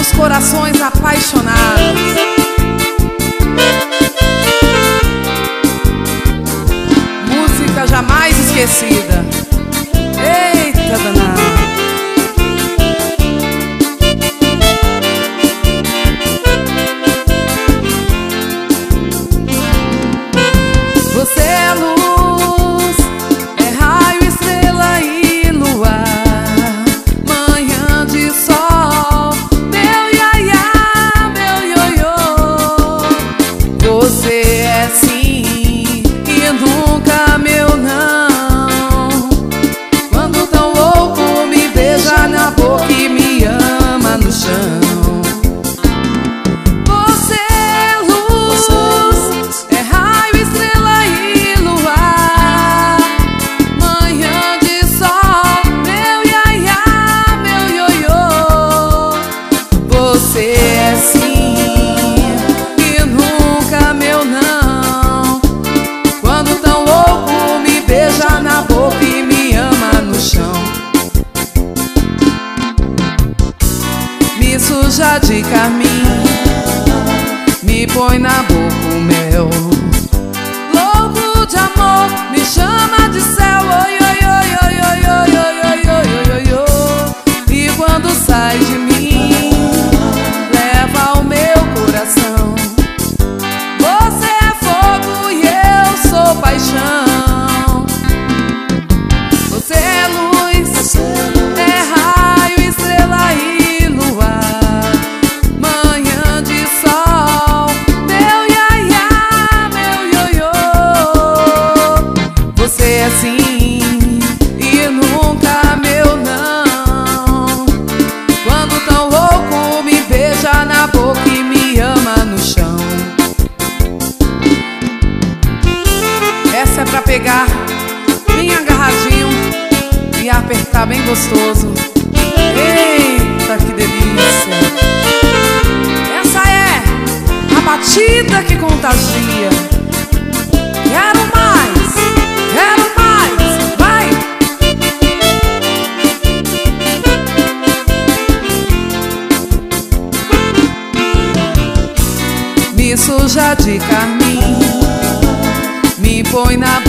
nossos corações apaixonados. Música jamais esquecida. Eita danada. Você é luz, é raio, estrela e luar, manhã de sol, meu iaiá, meu ioiô. Você é sim e nunca meu não. Quando tão louco me beija na boca e me ama no chão. Na boca e me ama no chão. Me suja de carmim, me põe na boca o mel. Louco de amor, me chama de céu. Oi, oi, oi, oi, oi, oi, oi, oi, oi, oi, oi. E quando sai de mim, leva o meu coração. Você é fogo e eu sou paixão. Você é luz, é raio, estrela e luar, manhã de sol, meu iaiá, meu ioiô. Você é sim e nunca meu não. Quando tão louco me beija na boca e me ama no chão. Essa é pra pegar bem agarradinho e apertar bem gostoso. Eita, que delícia! Essa é a batida que contagia. Quero mais, vai! Me suja de carmim, me põe na